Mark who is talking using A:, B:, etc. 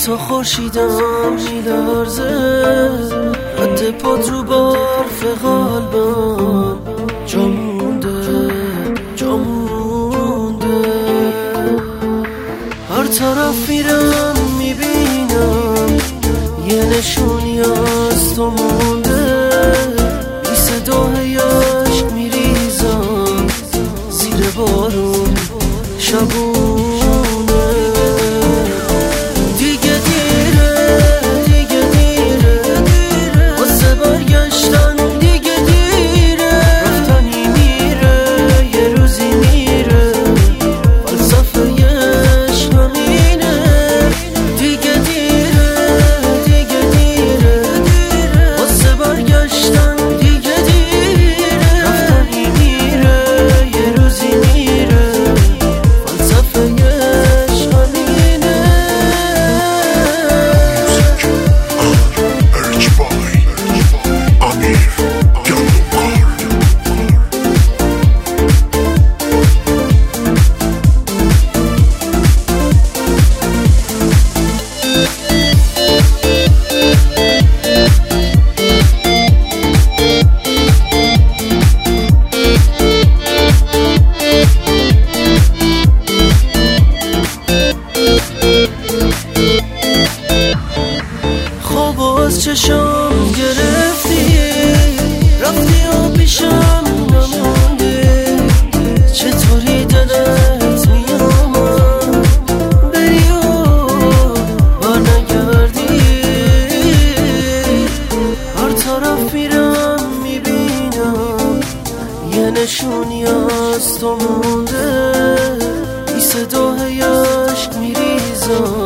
A: تا خورشیدم میلرزه، رد پات رو برف قلبم جا مونده، جا مونده. هر طرف میرم میبینم یه نشونی از تو مونده، بی صدای عشق میریزم زیر بارون شبونه. دیگه دیره، دیگه دیره، واسه برگشتن دیگه دیره. رفتنی میره، یه روزی میره، فلسفه‌اش همینه. دیگه دیره، دیگه دیره، واسه برگشتن دیگه دیره. رفتنی میره، یه روزی میره، فلسفه‌اش همینه. خواب از چشم گرفتی، رفتی و پیشم نموندی. چطوری دلت میامد بری و برنگردی؟ هر طرف میرم میبینم یه نشونی از تو مونده، بی صدای عشق میریزم